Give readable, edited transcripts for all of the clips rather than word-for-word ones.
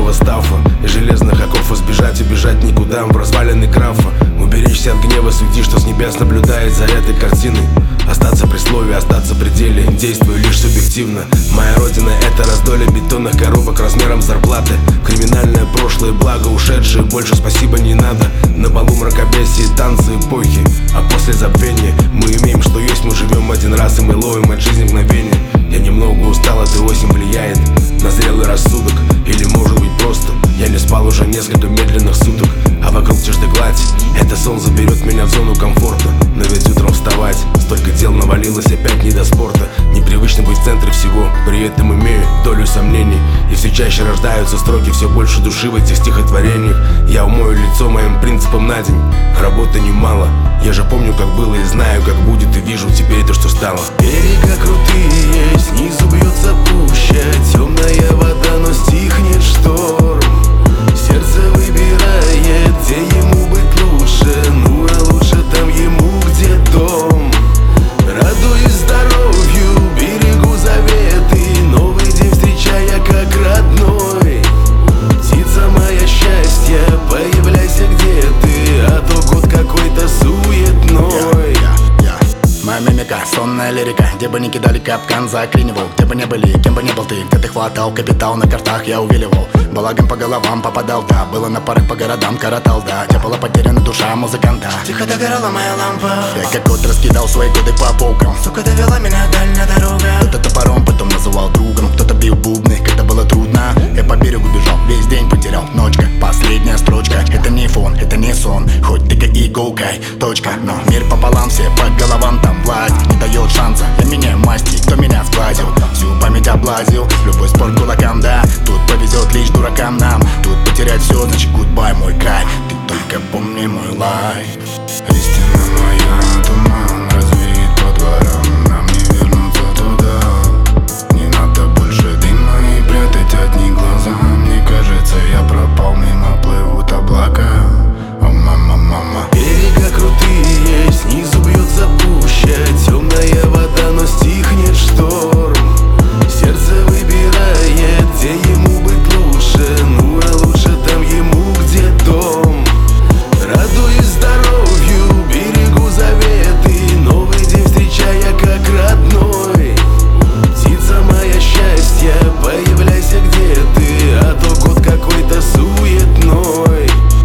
белого стафа и железных оков избежать, убежать никуда в развалины крафа. Уберечься от гнева судьи, что с небес наблюдает за этой картиной. Остаться при слове, остаться при деле, действую лишь субъективно. Моя родина — это раздолье бетонных коробок размером зарплаты. Криминальное прошлое, благо ушедшее, больше спасибо не надо. На балу мракобесие, танцы эпохи, а после забвения мы имеем, что есть. Мы живем один раз, и мы ловим от жизни мгновение. Я немного устал, эта осень влияет на зрелый рассудок. Или может быть просто я не спал уже несколько медленных суток, а вокруг тишь да гладь. Это сон заберет меня в зону комфорта. Но ведь утром вставать, столько дел навалилось, опять не до спорта. Непривычно быть в центре всего, при этом имею долю сомнений. И все чаще рождаются строки, все больше души в этих стихотворениях. Я умою лицо моим принципам на день, работы немало. Я же помню, как было, и знаю, как будет, и вижу теперь то, что стало. Берега крутые, снизу бьется пуща, темная вода, но стихнет шторм. Сердце выбирает, где ему быть лучше, ну а лучше там ему, где дом. Радуюсь здоровью, берегу заветы, новый день встречая как родной. Птица моя счастья, появляйся где ты, а то год какой-то суетной. Моя мимика, сонная лирика, где бы ни кидали капкан, заклинивал. Где бы не были, кем бы ни был ты, где ты хватал капитал, на картах я увиливал. Балагом по головам попадал, да, было на парах по городам, коротал, да. Где была потеряна душа музыканта, Тихо догорала моя лампа. я как кот раскидал свои годы по полкам. Сука, довела меня дальняя дорога. Кто-то топором, потом называл другом, кто-то бил бубны, когда было трудно. Я по берегу бежал, весь день потерял, ночка, последняя строчка. Это не фон, это не сон, хоть тыкай иголкой, точка. Но мир пополам, все по головам, там власть не дает шанса. Я меняю масти, кто меня сглазил, всю память облазил. Любой спор кулакам, да, тут повезет лишь дуракам нам. Тут потерять все, значит гудбай, мой край. Ты только помни мой лайф. Истина моя, туман развеет по дворам. Нам не вернуться туда. Не надо больше дыма и прятать от них глаза. Мне кажется, я пропал, мимо плывут облака. О, мама, мама. Берега крутые, снизу бьется пуща, темная вода, но стихнет шторм. Сердце выбирает, где ему быть лучше, ну а лучше там ему, где дом. Радуюсь здоровью, берегу заветы, новый день встречая как родной. Птица моя счастья, появляйся где ты, а то год какой-то суетной.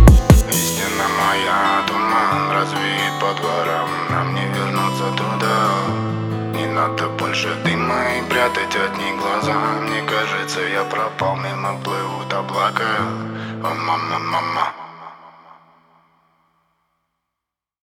Истина моя, туман развеет по дворам. Нам не вернуться туда. Не надо больше дыма и прятать от них глаза. Мне кажется, я пропал, мимо плывут облака. О, мама, мама.